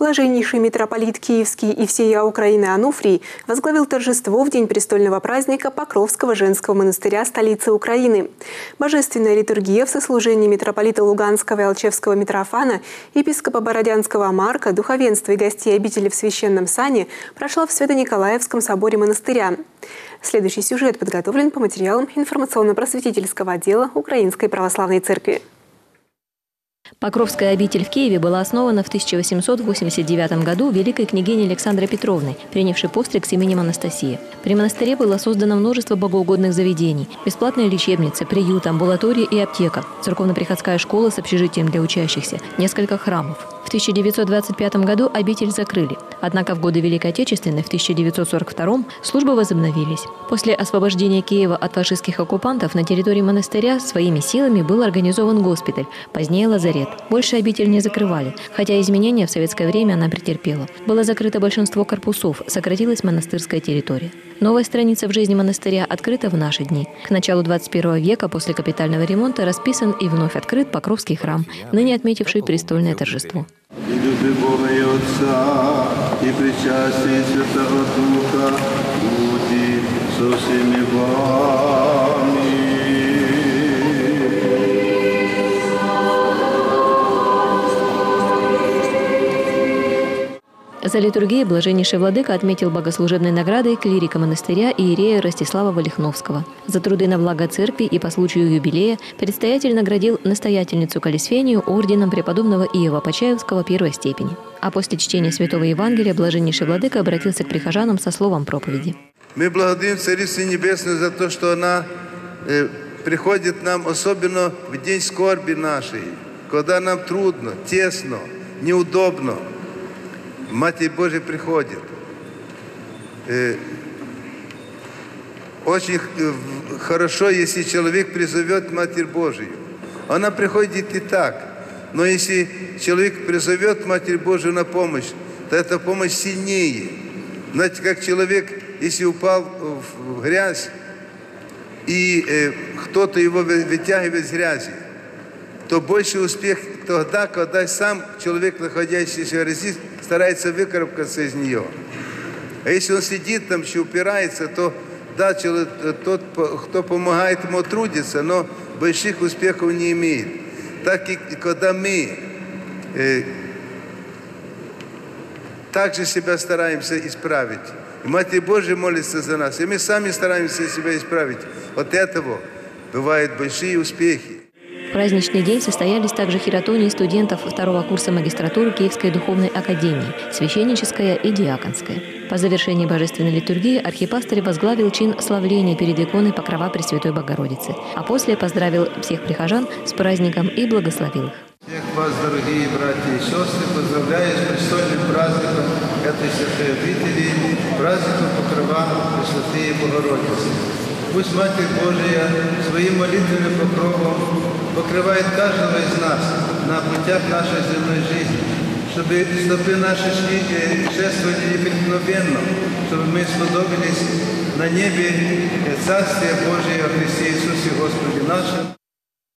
Блаженнейший митрополит Киевский и всея Украины Ануфрий возглавил торжество в день престольного праздника Покровского женского монастыря столицы Украины. Божественная литургия в сослужении митрополита Луганского и Алчевского Митрофана, епископа Бородянского Марка, духовенства и гостей обители в Священном Сане прошла в Свято-Николаевском соборе монастыря. Следующий сюжет подготовлен по материалам информационно-просветительского отдела Украинской Православной Церкви. Покровская обитель в Киеве была основана в 1889 году великой княгиней Александрой Петровной, принявшей постриг с именем Анастасия. При монастыре было создано множество богоугодных заведений: бесплатные лечебницы, приют, амбулатория и аптека, церковно-приходская школа с общежитием для учащихся, несколько храмов. В 1925 году обитель закрыли. Однако в годы Великой Отечественной, в 1942 службы возобновились. После освобождения Киева от фашистских оккупантов на территории монастыря своими силами был организован госпиталь, позднее лазарет. Больше обитель не закрывали, хотя изменения в советское время она претерпела. Было закрыто большинство корпусов, сократилась монастырская территория. Новая страница в жизни монастыря открыта в наши дни. К началу 21 века после капитального ремонта расписан и вновь открыт Покровский храм, ныне отметивший престольное торжество. И люби Бога и Отца, и причастие Святого Духа, буди со всеми вами. За литургией блаженнейший владыка отметил богослужебной наградой клирика монастыря иерея Ростислава Волихновского. За труды на благо церкви и по случаю юбилея предстоятель наградил настоятельницу Колесвению орденом преподобного Иова Почаевского первой степени. А после чтения Святого Евангелия блаженнейший владыка обратился к прихожанам со словом проповеди. Мы благодарим Царицу Небесную за то, что она приходит нам особенно в день скорби нашей, когда нам трудно, тесно, неудобно. Матерь Божия приходит. Очень хорошо, если человек призовет Матерь Божию. Она приходит и так. Но если человек призовет Матерь Божию на помощь, то эта помощь сильнее. Знаете, как человек, если упал в грязь, и кто-то его вытягивает из грязи, то больший успех тогда, когда сам человек, находящийся в грязи, старается выкарабкаться из нее. А если он сидит там, еще упирается, то да, тот, кто помогает ему, трудится, но больших успехов не имеет. Так и когда мы также себя стараемся исправить, и Матерь Божия молится за нас, и мы сами стараемся себя исправить, от этого бывают большие успехи. В праздничный день состоялись также хиратонии студентов второго курса магистратуры Киевской духовной академии, священническая и диаконская. По завершении божественной литургии архипастырь возглавил чин славления перед иконой Покрова Пресвятой Богородицы, а после поздравил всех прихожан с праздником и благословил их. Всех вас, дорогие братья и сестры, поздравляю с престольным праздником этой святой обители, праздником Покрова Пресвятой Богородицы. Пусть Матерь Божия своим молитвенным покровом покрывает каждого из нас на путях нашей земной жизни, чтобы стопы наши шествовали непреткновенно, чтобы мы сподобились на небе Царствие Божие во Христе Иисусе Господе нашем.